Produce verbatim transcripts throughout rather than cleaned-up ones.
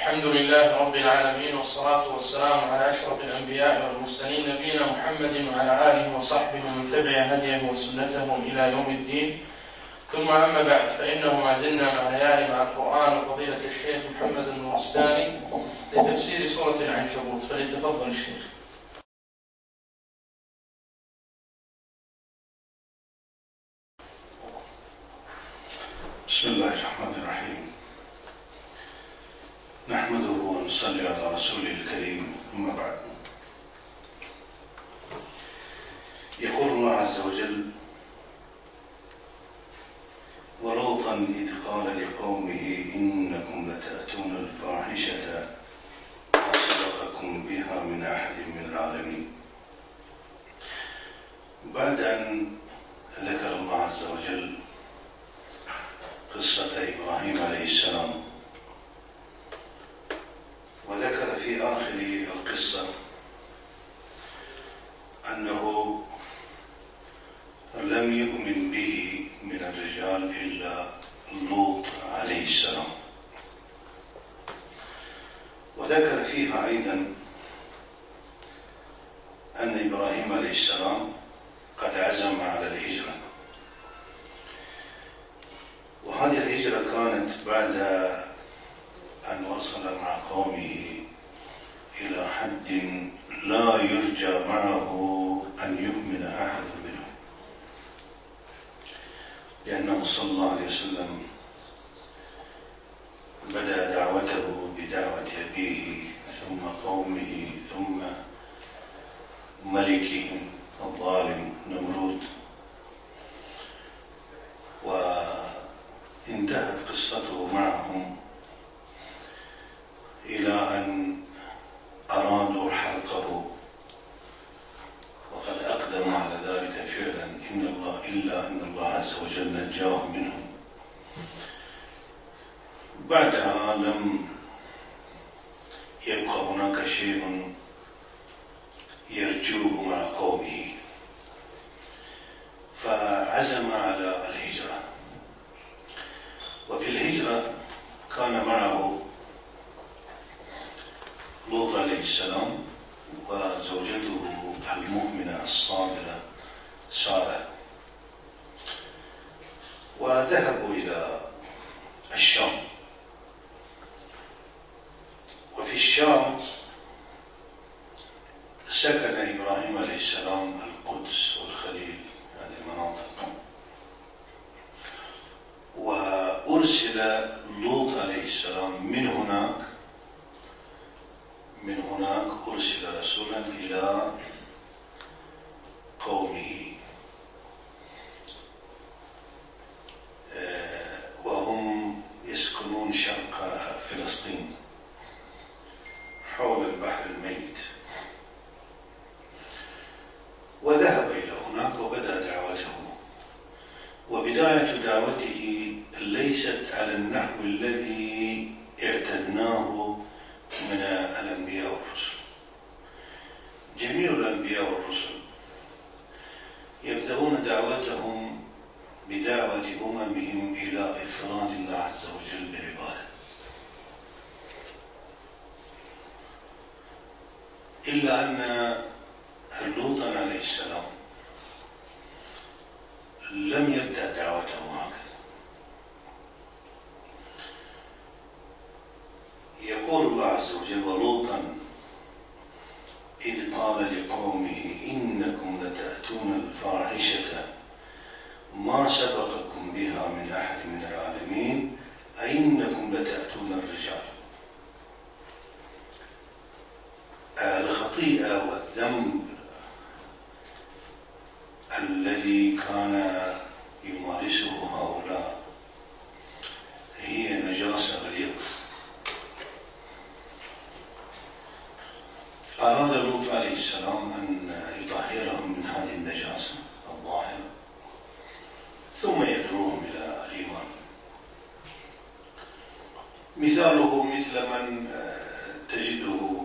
الحمد لله رب العالمين، والصلاة والسلام على أشرف الأنبياء والمرسلين نبينا محمد وعلى آله وصحبه ومن تبع هديه وسنته إلى يوم الدين. ثم أما بعد، فإنه ما زلنا مع ليالي مع القرآن وفضيلة الشيخ محمد النورستاني لتفسير سورة العنكبوت، فليتفضل الشيخ. بسم الله الرحمن الرحيم. نحمده ونصلي على رسوله الكريم، أما بعد. يقول الله عز وجل: ولوطا إذ قال لقومه إنكم لتأتون الفاحشة ما سبقكم بها من أحد من العالمين. بعد أن ذكر الله عز وجل قصة إبراهيم عليه السلام، وذكر في آخر القصة أنه لم يؤمن به من الرجال إلا لوط عليه السلام، وذكر فيها أيضا أن إبراهيم عليه السلام قد عزم على الهجرة، وهذه الهجرة كانت بعد أن وصل مع قومه إلى حد لا يرجى معه أن يؤمن أحد منهم، لأنه صلى الله عليه وسلم بدأ دعوته بدعوة أبيه ثم قومه ثم ملكهم الظالم نمرود، وانتهت قصته معهم إلى أن أرادوا حرقه، وقد أقدم على ذلك فعلا إن الله إلا أن الله عز وجل نجاه منهم. بعدها لم يبقى هناك شيء يرجوه مع قومه، فعزم على الهجرة. وفي الهجرة كان معه لوط عليه السلام وزوجته المؤمنة الصابرة سارة، وذهبوا إلى الشام. وفي الشام سكن إبراهيم عليه السلام القدس والخليل، هذه المناطق، وأرسل لوط عليه السلام من هناك من هناك أرسل رسولا إلى قومه، وهم يسكنون شرق فلسطين حول البحر الميت، وذهب إلى هناك وبدأ دعوته. وبداية دعوته ليست على النحو الذي اعتدناه من الأنبياء والرسل. جميع الأنبياء والرسل يبدأون دعوتهم بدعوة أممهم إلى إفراد الله عز وجل بالعبادة، إلا أن لوطا عليه السلام لم يبدأ دعوته هكذا. يقول الله عز وجل: ولوطا إذ قال لقومه إنكم لتأتون الفاحشة ما سبقكم بها من أحد من العالمين أئنكم لتأتون الرجال. الخطيئة والذنب الذي كان يمارسه هؤلاء هي نجاسة غليظة. أراد لوط عليه السلام أن يطهرهم من هذه النجاسة الظاهرة، ثم يدعوهم إلى الإيمان. مثاله مثل من تجده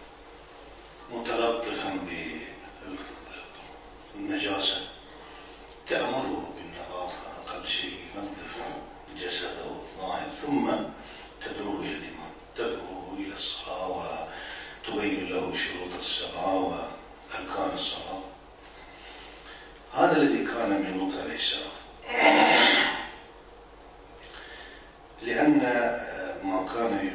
متلطخا بالنجاسة تأمره بالنظافة، أقل شيء ينظف جسده الظاهر، ثم تدعوه إلى الإيمان، تدعوه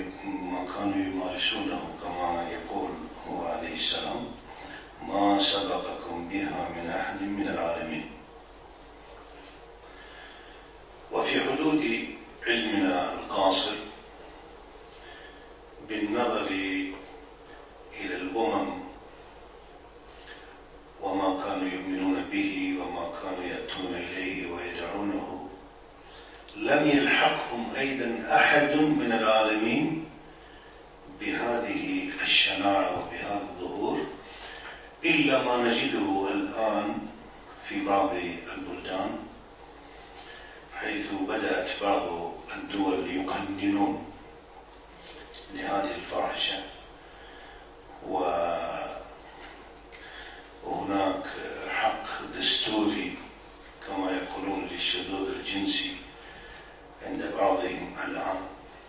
ما كانوا يمارسونه كما يقول هو عليه السلام: ما سبقكم بها من أحد من العالمين. وفي حدود علمنا القاصر بالنظر إلى الأمم وما كانوا يؤمنون به وما كانوا يأتون إليه ويدعونه، لم يلحقهم أيضا أحد من العالمين بهذه الشناعة وبهذا الظهور إلا ما نجده الآن في بعض البلدان، حيث بدأت بعض الدول يقننون لهذه الفاحشة، وهناك حق دستوري كما يقولون للشذوذ الجنسي عند بعضهم الآن،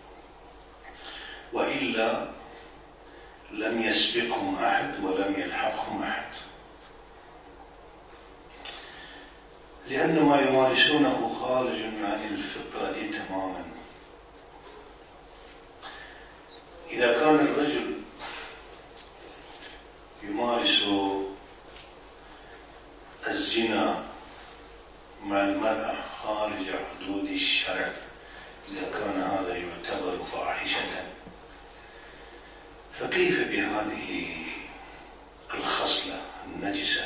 وإلا لم يسبقهم أحد ولم يلحقهم أحد، لأن ما يمارسونه خارج عن الفطرة تماما. إذا كان الرجل يمارس الزنا مع المرأة خارج حدود الشرع، إذا كان هذا يعتبر فاحشة، فكيف بهذه الخصلة النجسة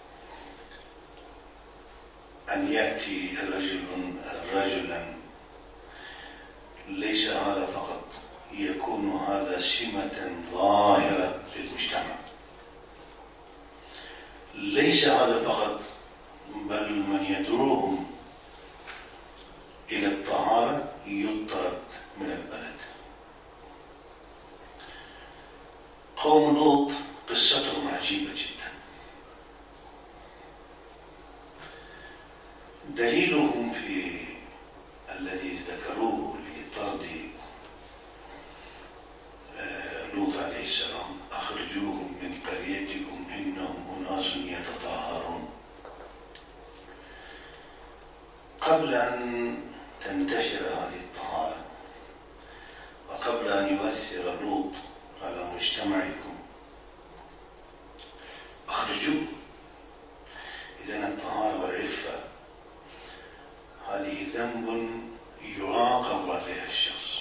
أن يأتي الرجل رجلا ليس هذا فقط، يكون هذا سمة ظاهرة للمجتمع، ليس هذا فقط، بل من يدعوهم إلى الطهارة يطرد من البلد. قوم لوط قصتهم عجيبة جدا. دليلهم في الذي ذكروه لطرد لوط عليه السلام: أخرجوهم من قريتكم إنهم أناس يتطهرون. قبل أن تنتشر هذه الطهارة وقبل أن يؤثر لوط على مجتمعكم أخرجوه. إذن الطهارة والعفة هذه ذنب يعاقب عليها الشخص.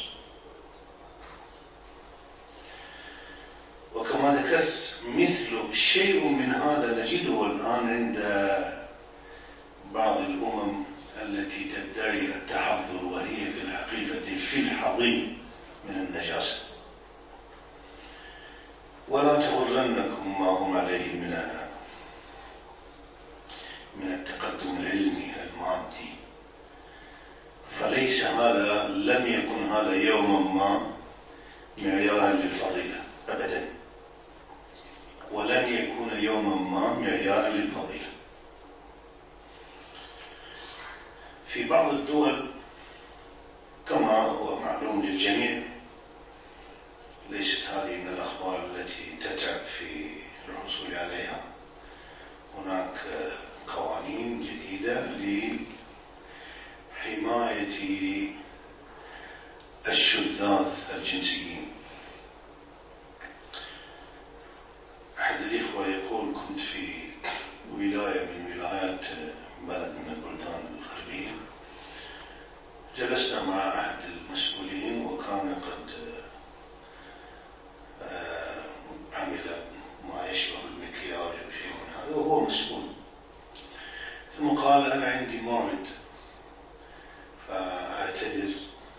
وكما ذكرت، مثل شيء من هذا نجده الآن عند بعض الأمم التي تدعي التحضر، وهي في الحقيقة في الحضيض من النجاسة. ولا تغرنكم ما هم عليه من من التقدم العلمي المادي، فليس هذا، لم يكن هذا يوما ما معيارا للفضيلة أبدا، ولن يكون يوما ما معيارا للفضيلة. في بعض الدول كما هو معلوم للجميع، ليست هذه من الأخبار التي تتعب في الحصول عليها، هناك قوانين جديدة لحماية الشذاذ الجنسيين. أحد الإخوة يقول: كنت في ولاية من ولايات بلد من البلدان الغربية، جلسنا مع أحد المسؤولين وكان قد عمل ما يشبه المكياج أو شيء من هذا وهو مسؤول، ثم قال: أنا عندي موعد فأعتذر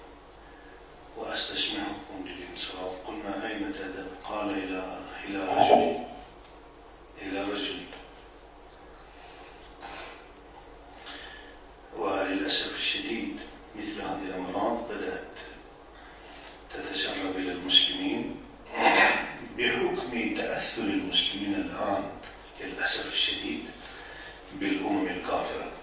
وأستسمحكم للانصراف. قلنا: أين تذهب؟ قال: إلى إلى رجلي إلى رجلي وللأسف الشديد مثل هذه الأمراض بدأت تتسرب إلى المسلمين بحكم تأثر المسلمين الآن للأسف الشديد بالأمم الكافرة.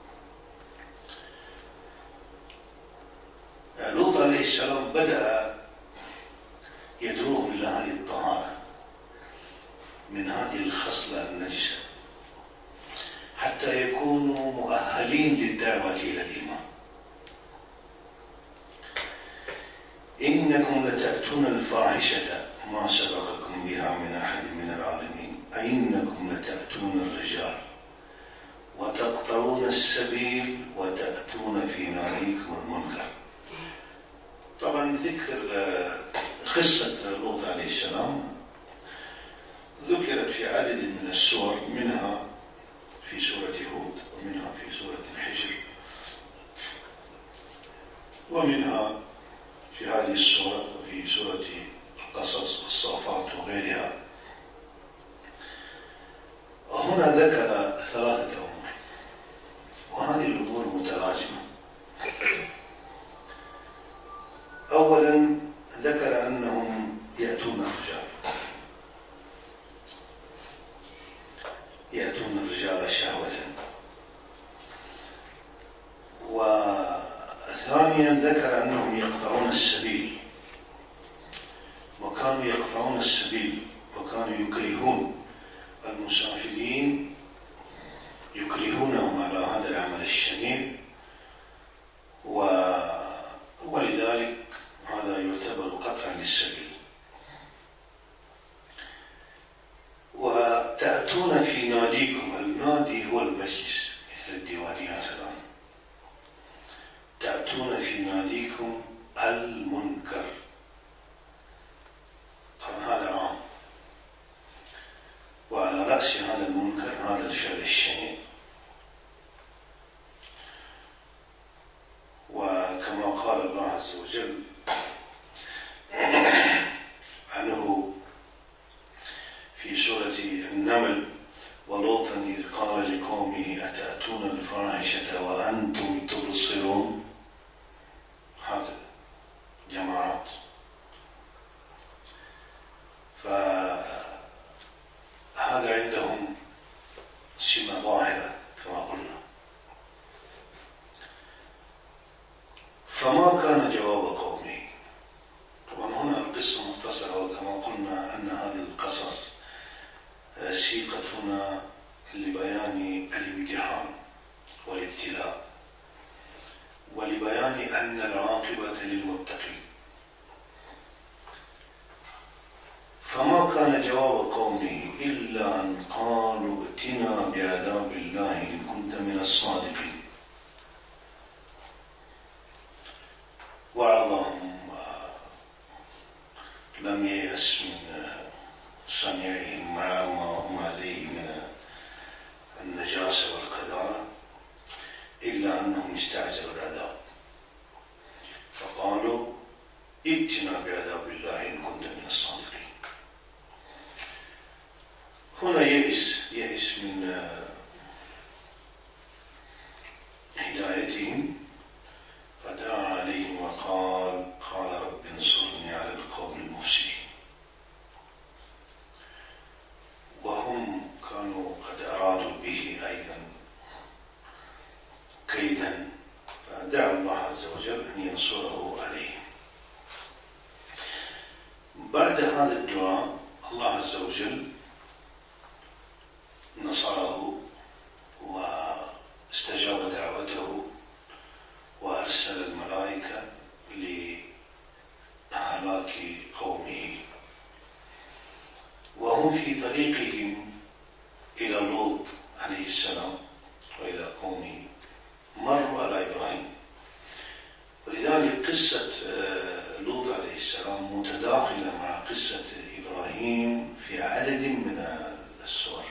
لوط عليه السلام بدأ يدعوهم إلى هذه الطهارة من هذه الخصلة النجسة حتى يكونوا مؤهلين للدعوة إلى الإيمان. إنكم لتأتون تأتون الفاحشة ما سبقكم بها من أحد من العالمين أئنكم لتأتون الرجال وتقطعون السبيل وتأتون في ناديكم المنكر. طبعا ذكر قصة لوط عليه السلام ذكرت في عدد من السور، منها في سورة هود، ومنها في سورة الحجر، ومنها في هذه السورة، وفي سورة القصص والصافات وغيرها. هنا ذكر ثلاثة أمور، وهذه الأمور متلازمة. أولا ذكر أنهم يأتون الرجال يأتون الرجال شهوة، وثانيا ذكر أنهم يقطعون السبيل، وكانوا يقطعون السبيل وكانوا يكرهون المسافرين، يكرهونهم على هذا العمل الشنيع، ولذلك هذا يعتبر قطعا للسبيل. وتأتون في ناديكم، النادي هو المجلس مثل الديوانيات الآن، تأتون في ناديكم المنكر. طبعا هذا عام، وعلى رأس هذا المنكر هذا الفعل الشنيع. وكما قال الله عز وجل عنه في سورة النمل: ولوطا إذ قال لقومه أتأتون الفاحشة وأنتم تبصرون. هذا جماعات، فهذا عندهم سمة ظاهرة كما قلنا. فما كان جواب قومه. طبعا هنا القصة مختصرة، وكما قلنا أن هذه القصص سيقت هنا لبيان الامتحان والابتلاء، ولبيان أن العاقبة للمتقين. فما كان جواب قومه إلا أن قالوا ائتنا بعذاب الله إن كنت من الصادقين. وعظهم لم ييأس من صنيعهم مع ما هم عليه من النجاسة والقذارة، إلا أنهم استعجلوا العذاب فقالوا ائتنا بعذاب الله إن كنت من الصادقين. هنا يئس يئس من هدايتهم، فدعا عليهم وقال قال رب انصرني على القوم المفسدين. وهم كانوا قد أرادوا به أيضا كيدا، فدعا الله عز وجل أن ينصره عليهم. بعد هذا الدعاء الله عز وجل نصره واستجاب دعوته وأرسل الملائكة لهلاك قومه. وهم في طريقهم إلى لوط عليه السلام وإلى قومه مروا على إبراهيم، ولذلك قصة لوط عليه السلام متداخلة مع قصة إبراهيم في عدد من السور،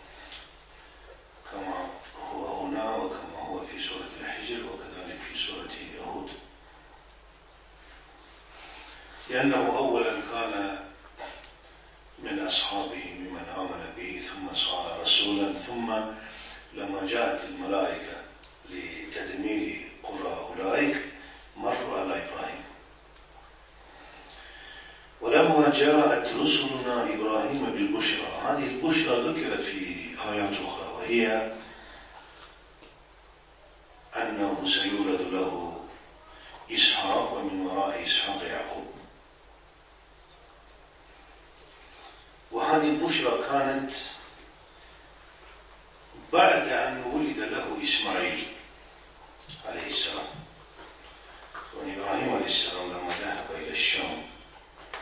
كما هو هنا وكما هو في سورة الحجر وكذلك في سورة هود. لأنه أولا كان من أصحابه ممن آمن به ثم صار رسولا، ثم لما جاءت الملائكة لتدمير قرى أولئك مروا على إبراهيم. ولما جاءت رسلنا إبراهيم بالبشرى، هذه البشرى ذكرت في آيات أخرى، وهي أنه سيولد له إسحاق ومن وراء إسحاق يعقوب. وهذه البشرى كانت بعد أن ولد له إسماعيل عليه السلام. وإبراهيم عليه السلام لما ذهب إلى الشام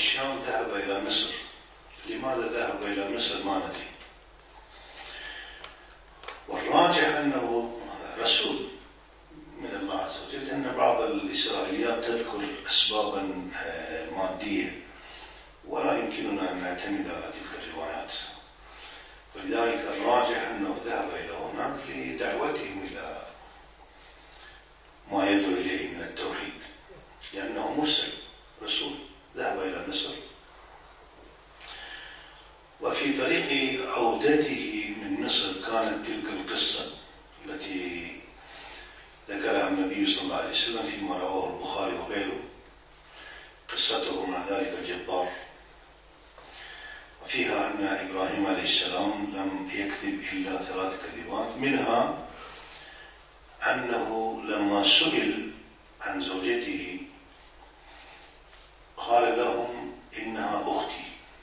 الشام ذهب إلى مصر. لماذا ذهب إلى مصر ما ندري، والراجح أنه رسول من الله عز وجل، لأن بعض الإسرائيليات تذكر أسبابا مادية ولا يمكننا أن نعتمد على تلك الروايات، ولذلك الراجح أنه ذهب إلى هناك لدعوتهم إلى ما يدعو إليه من التوحيد، لأنه مرسل رسول ذهب إلى مصر. وفي طريق عودته من مصر كانت تلك القصة التي ذكرها النبي صلى الله عليه وسلم فيما رواه البخاري وغيره، قصته مع ذلك الجبار، وفيها أن إبراهيم عليه السلام لم يكذب إلا ثلاث كذبات، منها أنه لما سئل عن زوجته قال لهم إنها أختي.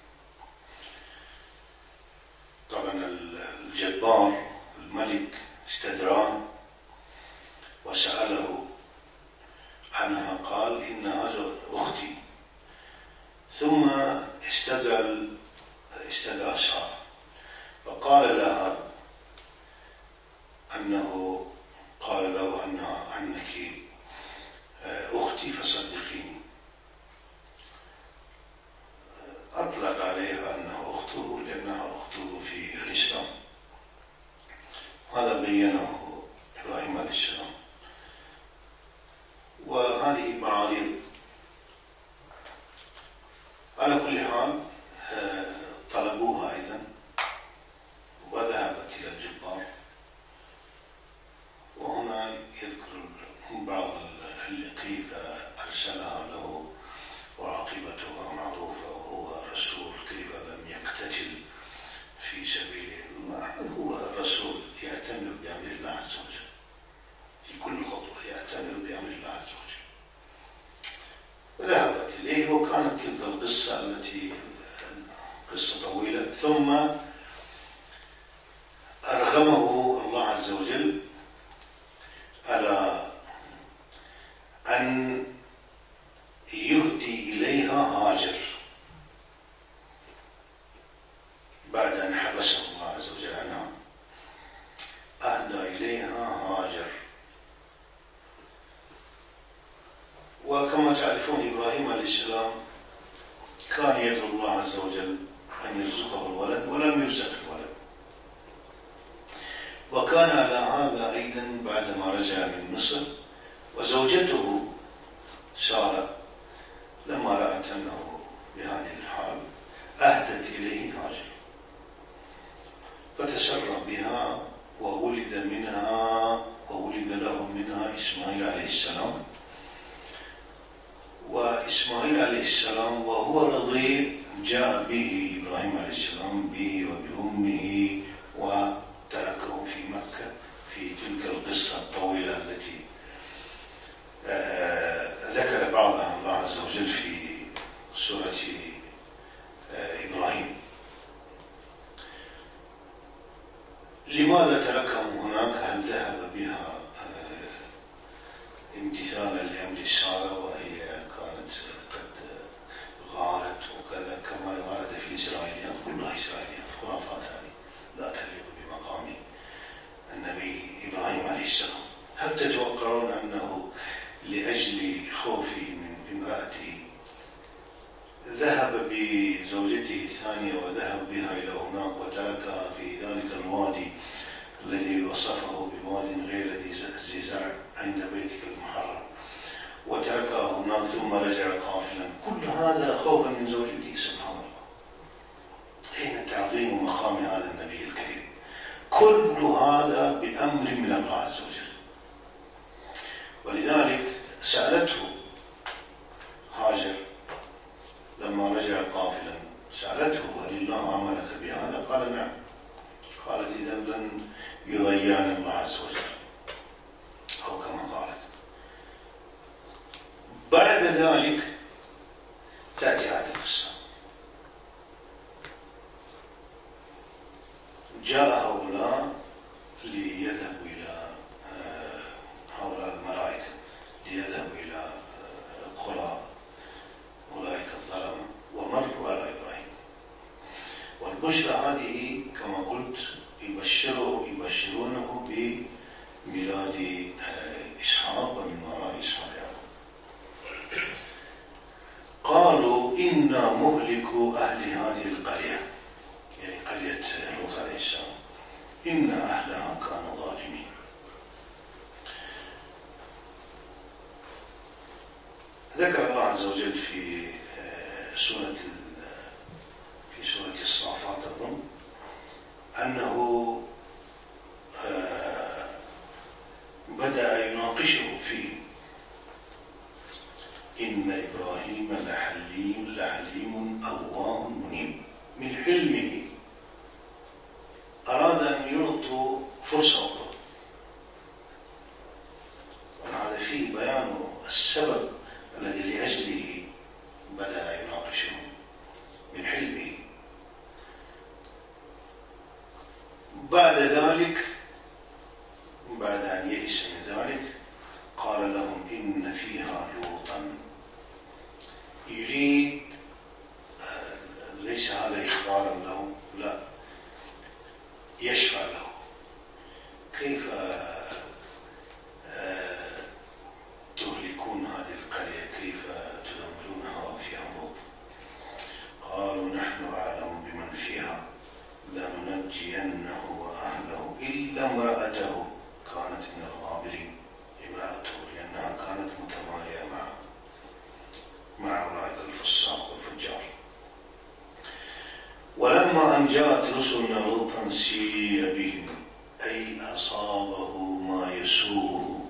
طبعا الجبار الملك استدراه وسأله عنها قال إنها أختي، ثم استدعى استدعى سارة فقال لها أنه قال له أنها عنك أختي فصدقيني، أطلق عليها أنها أخته لأنها أخته في الإسلام. هذا بينه إبراهيم عليه السلام. وهذه معارض. على كل حال طلبوها أيضا وذهبت إلى الجبار، وهنا يذكر بعض كيف أرسلها له وعاقبتها معروفة، وهو رسول كيف لم يقتتل في سبيل الله، هو رسول يعتمر بأمر الله عز وجل في كل خطوة، يعتمر بأمر الله عز وجل. وذهبت إليه، وكانت تلك القصة التي قصة طويلة، ثم أرغمه الله عز وجل على أن يهدي إليها هاجر بعد أن حبسه الله عز وجل عنها، أهدى إليها هاجر. وكما تعرفون إبراهيم عليه السلام كان يدعو الله عز وجل أن يرزقه الولد ولم يرزق الولد، وكان على هذا أيضا بعدما رجع من مصر. وزوجته سارة لما رأت أنه بهذه الحال أهدت إليه هاجر، فتسرى بها وولد منها وولد له منها إسماعيل عليه السلام. وإسماعيل عليه السلام وهو رضيع جاء به إبراهيم عليه السلام به وبأمه وتركه في مكة في تلك القصة الطويلة التي آه ذكر بعضها الله عز وجل في سورة آه إبراهيم. لماذا تركهم هناك؟ هل ذهب بها آه امتثالا لأمر سارة وهي كانت قد غارت وكذا كما ورد في الإسرائيليات؟ كلها إسرائيليات خرافات، هذه لا تليق بمقام النبي إبراهيم عليه السلام. هل تتوقعون أنه لأجل خوفه من امرأته ذهب بزوجته الثانية وذهب بها إلى هناك وتركها في ذلك الوادي الذي وصفه بواد غير ذي زرع عند بيتك المحرم، وتركها هناك ثم رجع قافلا؟ كل هذا خوفا من زوجته. سبحان الله، أين تعظيم مقام هذا النبي الكريم؟ كل هذا بأمر من الله عز وجل. ولذلك سألته هاجر لما رجع قافلا، سألته هل الله أمرك بهذا؟ قال نعم. قالت إذا لن يضيعني الله عز وجل، أو كما قالت. بعد ذلك تأتي هذه القصة. جاء هؤلاء ليذهبوا إلى هؤلاء الملائكة ليذهبوا إلى قرى أولئك الظلمة، البشرى هذه كما قلت يبشره يبشرونه بميلاد إسحاق ومن وراء إسحاق يعقوب. قالوا إنا مهلك أهل هذه القرية، يعني قرية لوط عليه السلام، إن أهلها كانوا ظالمين. ذكر الله عز وجل في سورة في سورة الصافات أظن أنه بدأ يناقشه فيه. إن إبراهيم لحليم لحليم أواه منيب. من حلمه أراد أن يعطوا فرصة أخرى، وهذا فيه بيان السبب الذي لأجله بدأ يناقشهم. من حلمه. بعد ذلك بعد أن يئس من ذلك قال لهم إن فيها لوطا. يريد ليس هذا إخبارا له، لا، يشفع له. كيف تهلكون هذه القرية؟ كيف تدمرونها وفيها لوط؟ قالوا نحن أعلم بمن فيها لننجينه وأهله إلا امرأته كانت من الغابرين. امرأته لأنها كانت متمالية مع مع أولئك الفساق والفجار. ولما أن جاءت رسلنا لوطا سيء بهم أي أصابه ما يسوءه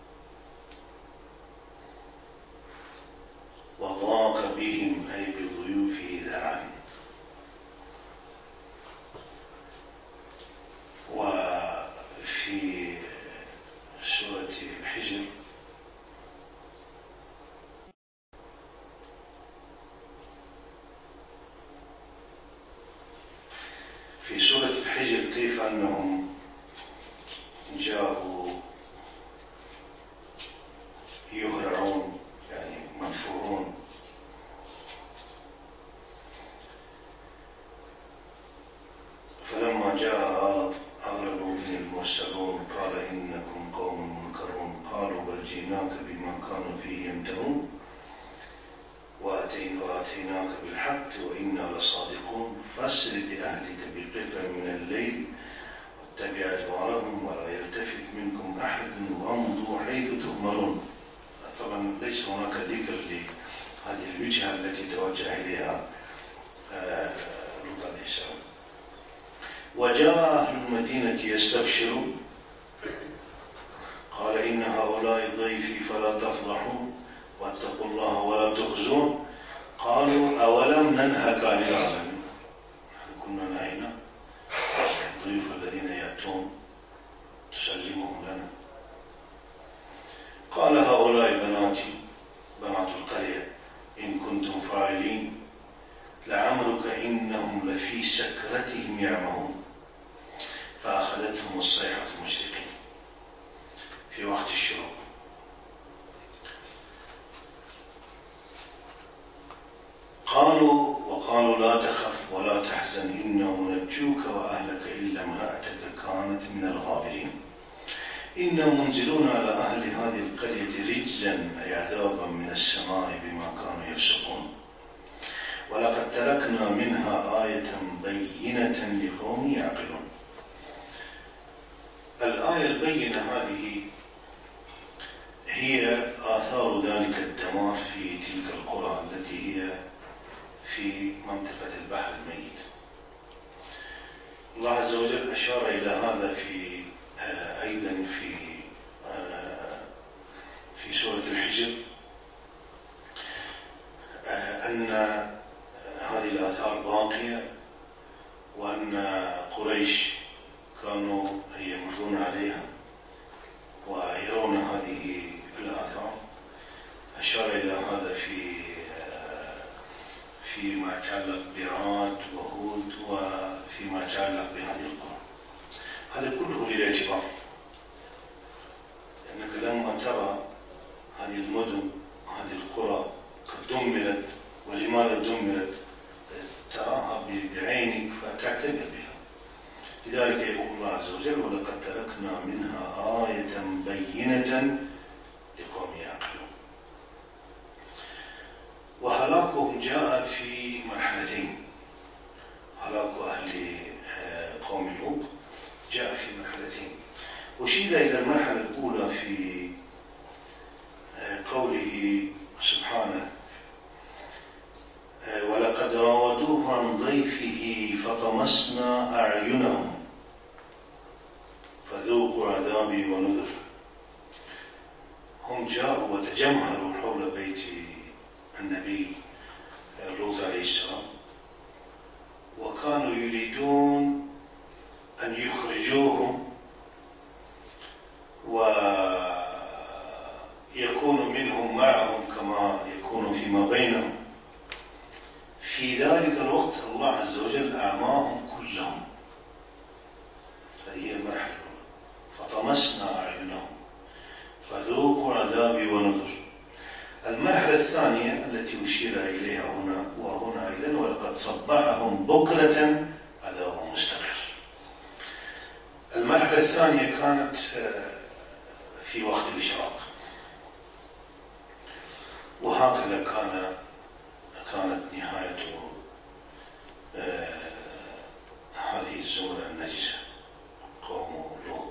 وضاق بهم أي بضيوفه ذرعا. وفي سورة الحجر في سورة الحجر كيف أنهم جاءوا يهرعون يعني مدفوعون. فلما جاء آل لوط المرسلون قال إنكم قوم منكرون قالوا بل جئناك بما كانوا فيه يمترون وآتيناك بالحق وإنا لصادقون فاسر بأهلك بقطع من الليل واتبع أدبارهم ولا يلتفت منكم أحد وامضوا حيث تؤمرون. طبعا ليس هناك ذكر لهذه الوجهة التي توجه إليها لوط عليه السلام. وجاء أهل المدينة يستبشرون قال إن هؤلاء ضيفي فلا تفضحون واتقوا الله ولا تخزون. قالوا أولم ننهك عن العالمين. نحن كنا نهينا الضيوف الذين يأتون تسلمهم لنا. قال هؤلاء بناتي بنات القرية إن كنتم فاعلين لعمرك إنهم لفي سكرتهم يعمهون. فأخذتهم الصيحة مشرقين في وقت الشروق. قالوا وقالوا لا تخف ولا تحزن إنا منجوك وأهلك إلا امرأتك كانت من الغابرين. إنا منزلون على أهل هذه القرية رجزا أي عذابا من السماء بما كانوا يفسقون ولقد تركنا منها آية بينة لقوم يعقلون. الآية البينة هذه هي آثار ذلك الدمار في تلك القرى التي هي في منطقة البحر الميت. الله عز وجل أشار إلى هذا في آه أيضا في آه في سورة الحجر آه أن هذه الآثار باقية وأن قريش كانوا يمرون عليها ويرون هذه الآثار. أشار إلى هذا في فيما يتعلق بعاد وهود وفيما يتعلق بهذه القرى. هذا كله للاعتبار، لأنك لما ترى هذه المدن هذه القرى قد دمرت ولماذا دمرت تراها بعينك فتعتبر فطمسنا أعينهم فذوقوا عذابي ونذر. هم جاءوا وتجمهروا حول بيت النبي لوط عليه السلام، وكانوا يريدون أن يخرجوهم ويكون منهم معهم كما يكون فيما بينهم. في ذلك الوقت الله عز وجل أعماهم كلهم. هذه هي المرحلة الأولى، فطمسنا أعينهم فذوقوا عذابي ونذر. المرحلة الثانية التي أشير إليها هنا وهنا أيضا، ولقد صبحهم بكرة عذاب مستقر. المرحلة الثانية كانت في وقت الإشراق، وهكذا كان كانت نهاية هذه الزمرة النجسة قوم لوط.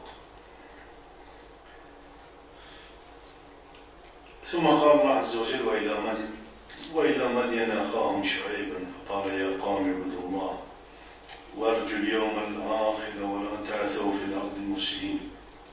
ثم قال الله عز وجل: وإلى مدين وإلى مدين أخاهم شعيبا فقال يا قوم اعبدوا الله وارجوا اليوم الآخر ولا تعثوا في الأرض المفسدين.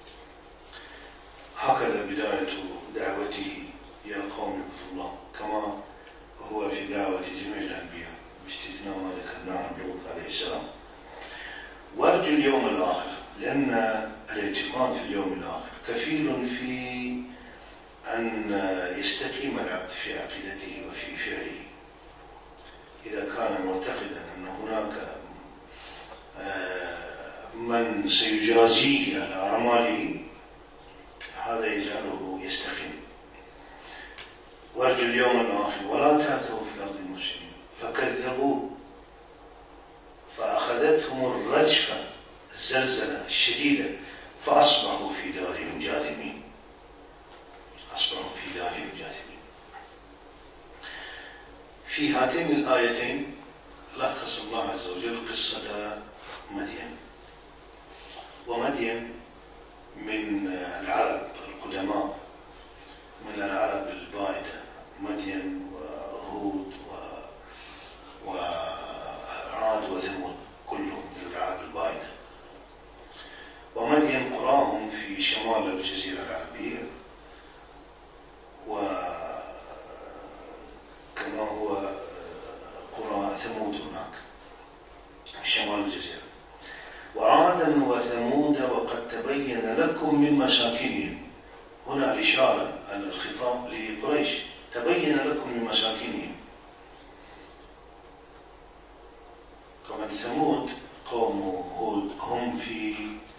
هكذا بداية دعوته يا قوم اعبدوا الله، كما هو في دعوة جميع الأنبياء باستثناء ما ذكرناه عن لوط عليه السلام. وارجوا اليوم الآخر، لأن الاعتقاد في اليوم الآخر كفيل في أن يستقيم العبد في عقيدته وفي فعله. إذا كان معتقدا أن هناك من سيجازيه على أعماله، هذا يجعله يستقيم. وارجوا اليوم الآخر ولا تعثوا في الأرض المفسدين فكذبوه فأخذتهم الرجفة الزلزلة الشديدة فأصبحوا في دارهم جاثمين. أصبحوا في دارهم جاثمين. في هاتين الآيتين لخص الله عز وجل قصة مدين. ومدين من العرب القدماء، من العرب البائدة، مدين وهود وعاد وثمود كلهم من العرب البائدة. ومدين قراهم في شمال الجزيرة العربية، وكما هو قرى ثمود هناك شمال الجزيرة. وعادا وثمود وقد تبين لكم من مساكنهم. هنا الإشارة على الخطاب لقريش، تبين لكم من مساكنهم. طبعا ثمود قوم هود هم في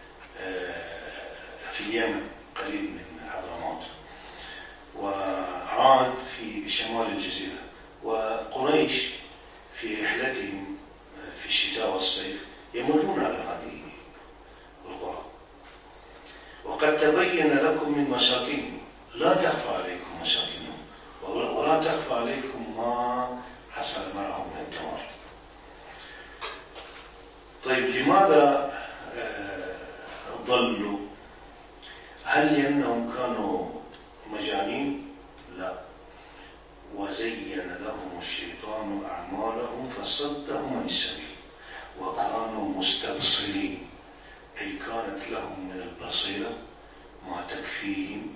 في اليمن قريب من حضرموت، وعاد في شمال الجزيرة، وقريش في رحلتهم في الشتاء والصيف يمرون على هذه القرى. وقد تبين لكم من مساكنهم، لا تخفى عليكم مساكنهم ولا تخفى عليكم ما حصل معهم من الدمار. طيب، لماذا ضلوا؟ هل لأنهم كانوا مجانين؟ لا. وزين لهم الشيطان أعمالهم فصدهم عن السبيل وكانوا مستبصرين، أي كانت لهم من البصيرة ما تكفيهم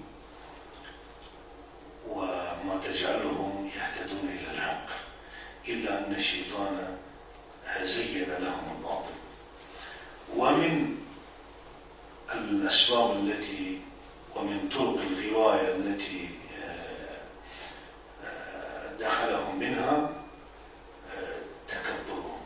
وما تجعلهم يهتدون إلى الحق، إلا أن الشيطان زين لهم الباطل. ومن الأسباب التي ومن طرق الغواية التي دخلهم منها تكبرهم.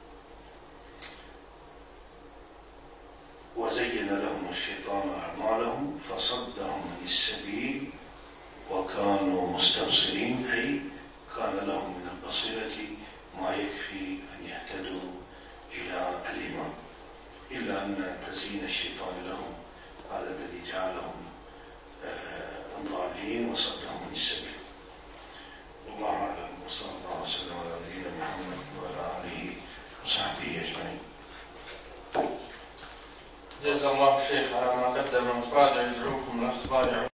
وزين لهم الشيطان أعمالهم فصدهم عن السبيل وكانوا مستبصرين، أي كان لهم من البصيرة ما يكفي أن يهتدوا إلى الإيمان، إلا أن تزيين الشيطان لهم هذا الذي جعلهم ضالين وصدهم عن السبيل. والله أعلم، وصلى الله وسلم على نبينا محمد وعلى آله وصحبه أجمعين. جزا الله الشيخ على ما قدم من إفراد يدعوكم الأخبار.